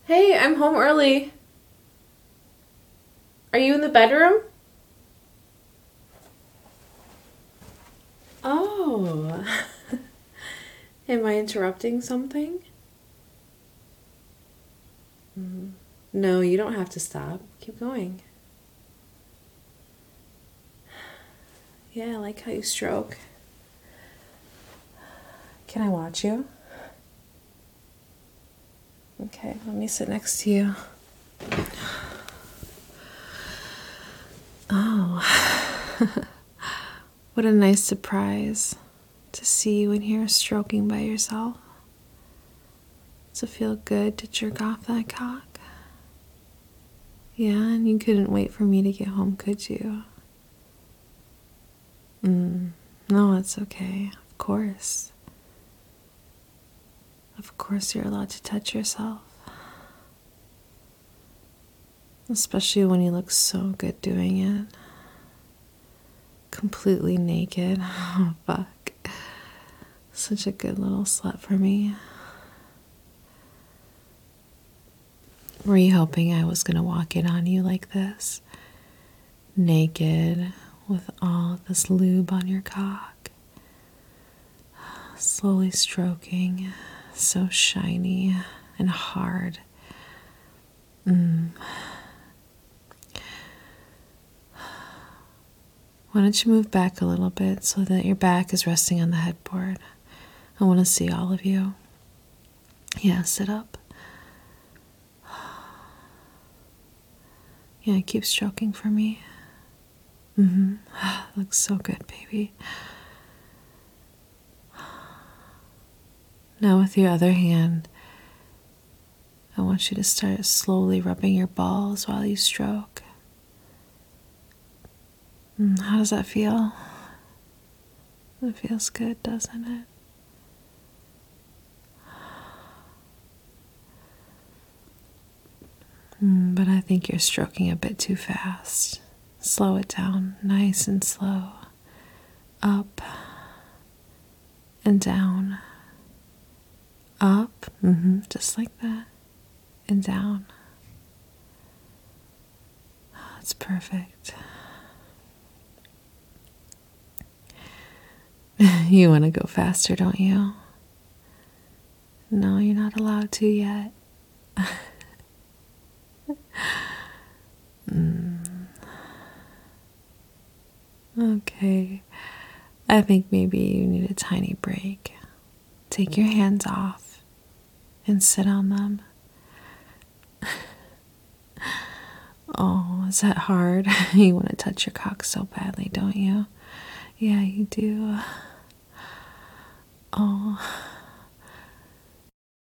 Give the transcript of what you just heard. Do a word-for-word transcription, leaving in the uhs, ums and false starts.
Hey, I'm home early. Are you in the bedroom? Oh. Am I interrupting something? Mm. No, you don't have to stop. Keep going. Yeah, I like how you stroke. Can I watch you? Okay, let me sit next to you. Oh. What a nice surprise to see you in here stroking by yourself. Does it feel good to jerk off that cock? Yeah, and you couldn't wait for me to get home, could you? Mm, no, it's okay. Of course. Of course you're allowed to touch yourself. Especially when you look so good doing it. Completely naked. Oh, fuck. Such a good little slut for me. Were you hoping I was going to walk in on you like this? Naked, with all this lube on your cock. Slowly stroking. So shiny and hard. Mm. Why don't you move back a little bit so that your back is resting on the headboard? I want to see all of you. Yeah, sit up. Yeah, keep stroking for me. Mm-hmm. Looks so good, baby. Now with your other hand, I want you to start slowly rubbing your balls while you stroke. Mm, how does that feel? It feels good, doesn't it? Mm, but I think you're stroking a bit too fast. Slow it down, nice and slow. Up and down. Up, mm-hmm, just like that. And down. That's perfect. You want to go faster, don't you? No, you're not allowed to yet. mm. Okay. I think maybe you need a tiny break. Take your hands off and sit on them. Oh, is that hard? You want to touch your cock so badly, don't you? Yeah, you do.